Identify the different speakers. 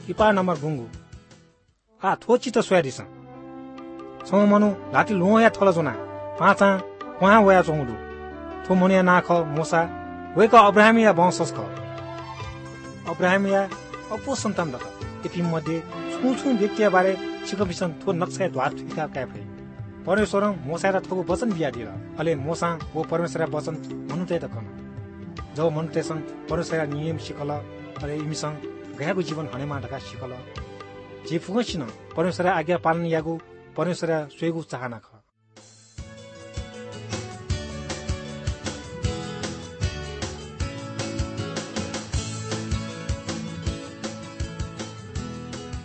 Speaker 1: Kipa number गुंगु आ थोचित सोयादिसा सममनु लाटी लोया थल जोना पाँचा कुहा वया चौंडु थो मुनिया नाख मोसा वेका अब्राहमिया वंशस ख अब्राहमिया अपो सन्तान दख यति मध्ये छुछु व्यक्ति बारे सिकबिसन थो नक्सा द्वार थुका क्याफे परमेश्वर मोसा र थोको वचन बिया दिएर अले मोसा वो परमेश्वर वचन मनुते त कन जब मनुतेसँग परमेश्वर नियम सिकल अले इमीसँग गएको जीवन हनेमा ढका सिकल जे फुगसिन परमेश्वर आज्ञा पालन यागु परमेश्वर स्वेगु चाहना ख